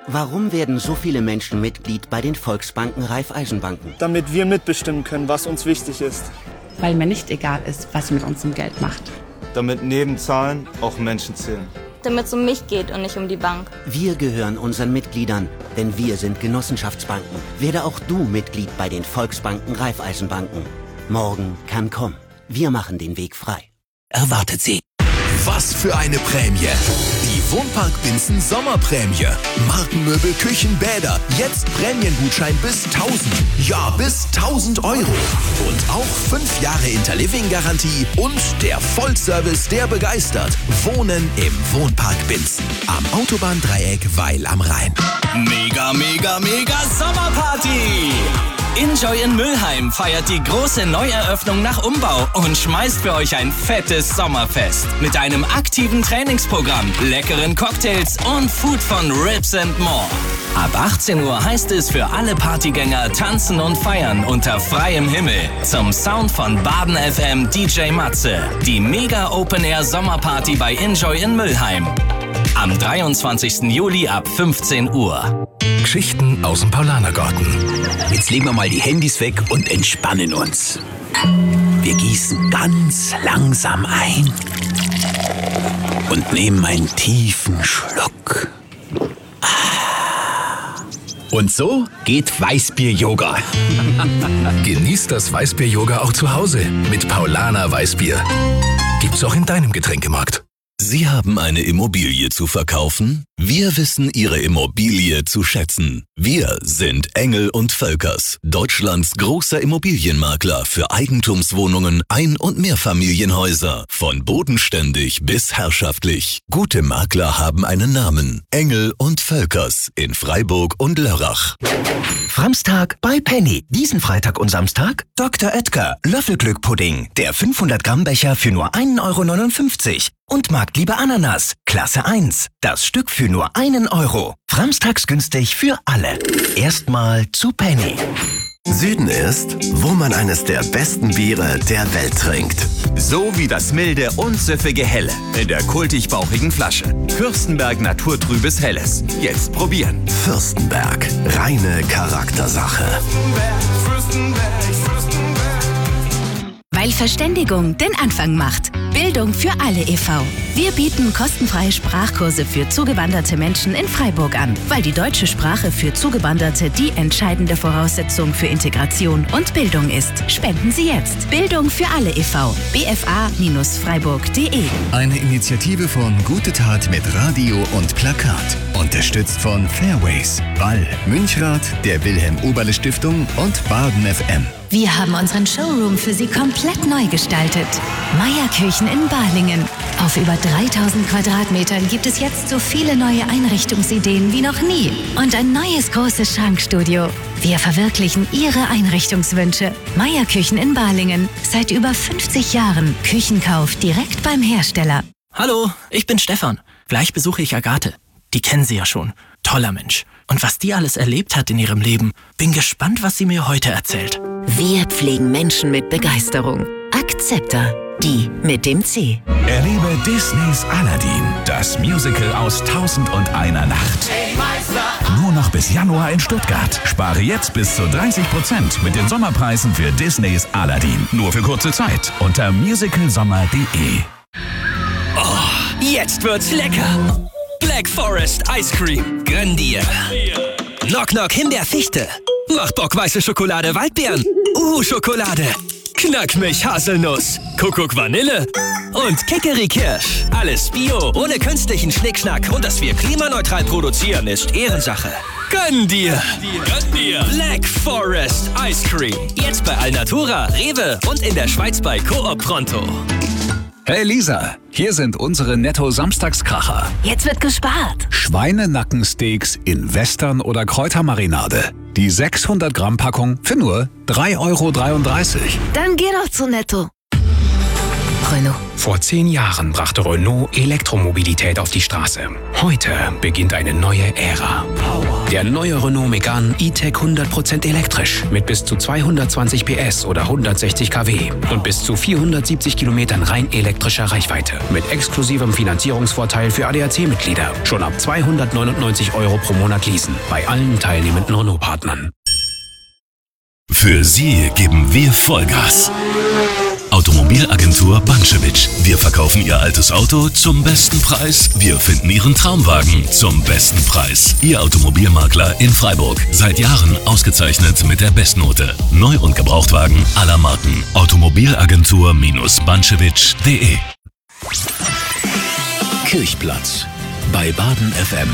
Warum werden so viele Menschen Mitglied bei den Volksbanken Raiffeisenbanken? Damit wir mitbestimmen können, was uns wichtig ist. Weil mir nicht egal ist, was ihr mit unserem Geld macht. Damit neben Zahlen auch Menschen zählen. Damit es um mich geht und nicht um die Bank. Wir gehören unseren Mitgliedern, denn wir sind Genossenschaftsbanken. Werde auch du Mitglied bei den Volksbanken Raiffeisenbanken. Morgen kann kommen. Wir machen den Weg frei. Erwartet sie. Was für eine Prämie! Die Wohnpark Binzen Sommerprämie. Markenmöbel, Küchen, Bäder. Jetzt Prämiengutschein bis 1000. Ja, bis 1000 Euro. Und auch 5 Jahre Interliving-Garantie und der Vollservice, der begeistert. Wohnen im Wohnpark Binzen. Am Autobahndreieck Weil am Rhein. Mega, mega, mega Sommerparty! Enjoy in Mülheim feiert die große Neueröffnung nach Umbau und schmeißt für euch ein fettes Sommerfest. Mit einem aktiven Trainingsprogramm, leckeren Cocktails und Food von Ribs & More. Ab 18 Uhr heißt es für alle Partygänger tanzen und feiern unter freiem Himmel. Zum Sound von Baden FM DJ Matze. Die Mega Open Air Sommerparty bei Enjoy in Mülheim. Am 23. Juli ab 15 Uhr. Geschichten aus dem Paulanergarten. Jetzt legen wir mal die Handys weg und entspannen uns. Wir gießen ganz langsam ein und nehmen einen tiefen Schluck. Und so geht Weißbier-Yoga. Genießt das Weißbier-Yoga auch zu Hause mit Paulaner Weißbier. Gibt's auch in deinem Getränkemarkt. Sie haben eine Immobilie zu verkaufen? Wir wissen Ihre Immobilie zu schätzen. Wir sind Engel & Völkers, Deutschlands großer Immobilienmakler für Eigentumswohnungen, Ein- und Mehrfamilienhäuser. Von bodenständig bis herrschaftlich. Gute Makler haben einen Namen. Engel & Völkers in Freiburg und Lörrach. Framstag bei Penny. Diesen Freitag und Samstag Dr. Oetker Löffelglück-Pudding. Der 500-Gramm-Becher für nur 1,59 €. Und Marktliebe Ananas. Klasse 1. Das Stück für nur 1 €. Framstags günstig für alle. Erstmal zu Penny. Süden ist, wo man eines der besten Biere der Welt trinkt. So wie das milde und süffige Helle in der kultig-bauchigen Flasche. Fürstenberg Naturtrübes Helles. Jetzt probieren. Fürstenberg. Reine Charaktersache. Weil Verständigung den Anfang macht. Bildung für alle e.V. Wir bieten kostenfreie Sprachkurse für zugewanderte Menschen in Freiburg an. Weil die deutsche Sprache für Zugewanderte die entscheidende Voraussetzung für Integration und Bildung ist. Spenden Sie jetzt. Bildung für alle e.V. bfa-freiburg.de. Eine Initiative von Gute Tat mit Radio und Plakat. Unterstützt von Fairways, Ball, Münchrath, der Wilhelm-Oberle-Stiftung und Baden FM. Wir haben unseren Showroom für Sie komplett neu gestaltet. Meierküchen in Balingen. Auf über 3000 Quadratmetern gibt es jetzt so viele neue Einrichtungsideen wie noch nie. Und ein neues großes Schrankstudio. Wir verwirklichen Ihre Einrichtungswünsche. Meierküchen in Balingen. Seit über 50 Jahren. Küchenkauf direkt beim Hersteller. Hallo, ich bin Stefan. Gleich besuche ich Agathe. Die kennen Sie ja schon. Toller Mensch. Und was die alles erlebt hat in ihrem Leben, bin gespannt, was sie mir heute erzählt. Wir pflegen Menschen mit Begeisterung. Akzepta. Die mit dem C. Erlebe Disneys Aladdin, das Musical aus 1001 Nacht. Nur noch bis Januar in Stuttgart. Spare jetzt bis zu 30% mit den Sommerpreisen für Disneys Aladdin. Nur für kurze Zeit unter musicalsommer.de. Oh, jetzt wird's lecker. Black Forest Ice Cream. Gönn dir. Knock Knock Himbeerfichte. Mach Bock weiße Schokolade Waldbeeren. Schokolade. Knackmilch Haselnuss. Kuckuck Vanille. Und Kikeri Kirsch. Alles Bio, ohne künstlichen Schnickschnack. Und dass wir klimaneutral produzieren, ist Ehrensache. Gönn dir. Gönn dir. Black Forest Ice Cream. Jetzt bei Alnatura, Rewe und in der Schweiz bei Coop Pronto. Hey Lisa, hier sind unsere Netto-Samstagskracher. Jetzt wird gespart. Schweinenackensteaks in Western- oder Kräutermarinade. Die 600-Gramm-Packung für nur 3,33 €. Dann geh doch zu Netto. Renault. Vor 10 Jahren brachte Renault Elektromobilität auf die Straße. Heute beginnt eine neue Ära. Der neue Renault Megane E-Tech 100% elektrisch mit bis zu 220 PS oder 160 kW und bis zu 470 Kilometern rein elektrischer Reichweite. Mit exklusivem Finanzierungsvorteil für ADAC-Mitglieder. Schon ab 299 € pro Monat leasen. Bei allen teilnehmenden Renault-Partnern. Für Sie geben wir Vollgas. Automobilagentur Banschewitsch. Wir verkaufen Ihr altes Auto zum besten Preis. Wir finden Ihren Traumwagen zum besten Preis. Ihr Automobilmakler in Freiburg. Seit Jahren ausgezeichnet mit der Bestnote. Neu- und Gebrauchtwagen aller Marken. Automobilagentur-banschewitsch.de. Kirchplatz bei Baden FM.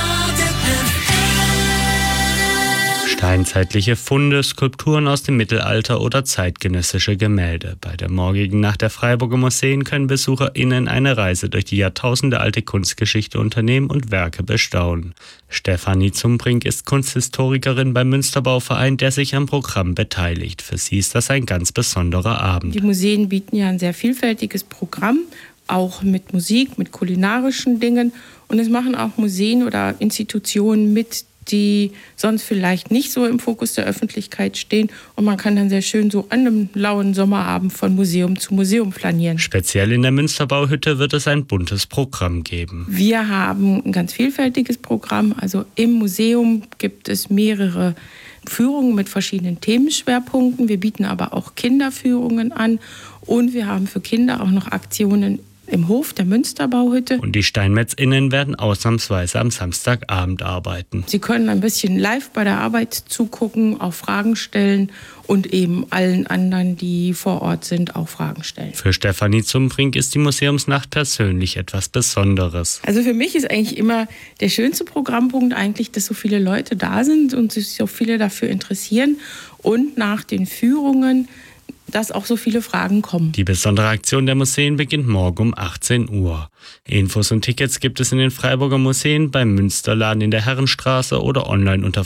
Steinzeitliche Funde, Skulpturen aus dem Mittelalter oder zeitgenössische Gemälde. Bei der morgigen Nacht der Freiburger Museen können BesucherInnen eine Reise durch die jahrtausendealte Kunstgeschichte unternehmen und Werke bestaunen. Stefanie Zumbrink ist Kunsthistorikerin beim Münsterbauverein, der sich am Programm beteiligt. Für sie ist das ein ganz besonderer Abend. Die Museen bieten ja ein sehr vielfältiges Programm, auch mit Musik, mit kulinarischen Dingen. Und es machen auch Museen oder Institutionen mit, die sonst vielleicht nicht so im Fokus der Öffentlichkeit stehen. Und man kann dann sehr schön so an einem lauen Sommerabend von Museum zu Museum flanieren. Speziell in der Münsterbauhütte wird es ein buntes Programm geben. Wir haben ein ganz vielfältiges Programm. Also im Museum gibt es mehrere Führungen mit verschiedenen Themenschwerpunkten. Wir bieten aber auch Kinderführungen an. Und wir haben für Kinder auch noch Aktionen im Hof der Münsterbauhütte. Und die SteinmetzInnen werden ausnahmsweise am Samstagabend arbeiten. Sie können ein bisschen live bei der Arbeit zugucken, auch Fragen stellen und eben allen anderen, die vor Ort sind, auch Fragen stellen. Für Stefanie Zumbrink ist die Museumsnacht persönlich etwas Besonderes. Also für mich ist eigentlich immer der schönste Programmpunkt eigentlich, dass so viele Leute da sind und sich so viele dafür interessieren und nach den Führungen dass auch so viele Fragen kommen. Die besondere Aktion der Museen beginnt morgen um 18 Uhr. Infos und Tickets gibt es in den Freiburger Museen, beim Münsterladen in der Herrenstraße oder online unter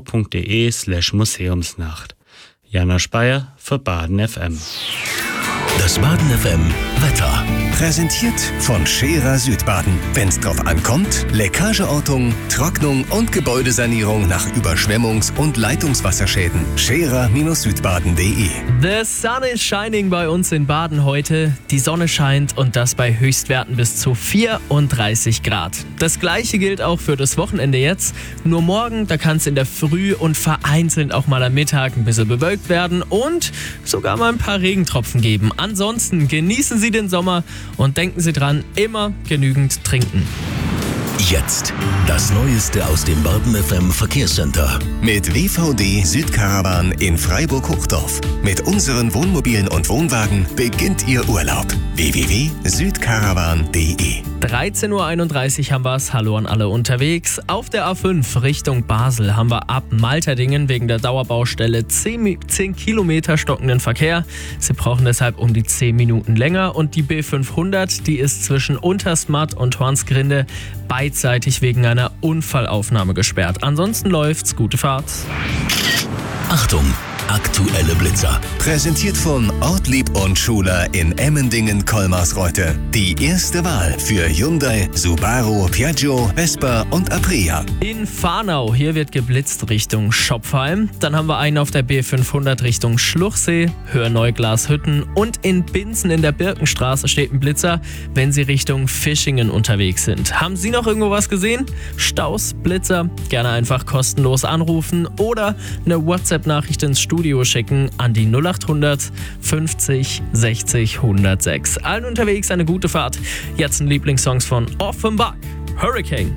freiburg.de/Museumsnacht. Jana Speyer für Baden FM. Das Baden FM Wetter. Präsentiert von Scherer Südbaden. Wenn's drauf ankommt, Leckageortung, Trocknung und Gebäudesanierung nach Überschwemmungs- und Leitungswasserschäden. Scherer-Südbaden.de. The sun is shining bei uns in Baden heute. Die Sonne scheint und das bei Höchstwerten bis zu 34 Grad. Das gleiche gilt auch für das Wochenende jetzt. Nur morgen, da kann es in der Früh und vereinzelt auch mal am Mittag ein bisschen bewölkt werden und sogar mal ein paar Regentropfen geben. Ansonsten genießen Sie den Sommer und denken Sie dran, immer genügend trinken. Jetzt das Neueste aus dem Baden FM Verkehrscenter. Mit WVD Südkarawan in Freiburg-Hochdorf. Mit unseren Wohnmobilen und Wohnwagen beginnt Ihr Urlaub. www.südkarawan.de. 13.31 Uhr haben wir es. Hallo an alle unterwegs. Auf der A5 Richtung Basel haben wir ab Malterdingen wegen der Dauerbaustelle 10 Kilometer stockenden Verkehr. Sie brauchen deshalb um die 10 Minuten länger. Und die B500, die ist zwischen Untersmatt und Hornsgrinde beidseitig wegen einer Unfallaufnahme gesperrt. Ansonsten läuft's. Gute Fahrt. Achtung! Aktuelle Blitzer. Präsentiert von Ortlieb und Schuler in Emmendingen-Kolmarsreuth. Die erste Wahl für Hyundai, Subaru, Piaggio, Vespa und Aprilia. In Fahrnau, hier wird geblitzt Richtung Schopfheim. Dann haben wir einen auf der B500 Richtung Schluchsee, Höher-Neuglashütten. Und in Binzen in der Birkenstraße steht ein Blitzer, wenn Sie Richtung Fischingen unterwegs sind. Haben Sie noch irgendwo was gesehen? Staus, Blitzer? Gerne einfach kostenlos anrufen oder eine WhatsApp-Nachricht ins Studio schicken an die 0800 50 60 106. Allen unterwegs eine gute Fahrt. Jetzt ein Lieblingssong von Offenbach, Hurricane.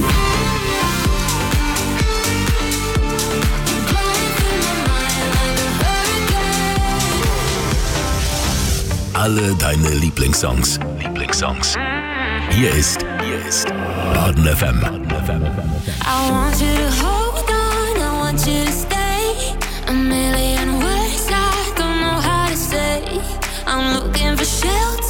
Alle deine Lieblingssongs. Hier ist Baden FM. I want you to hold on, I want you to stay. A million words I don't know how to say. I'm looking for shelter.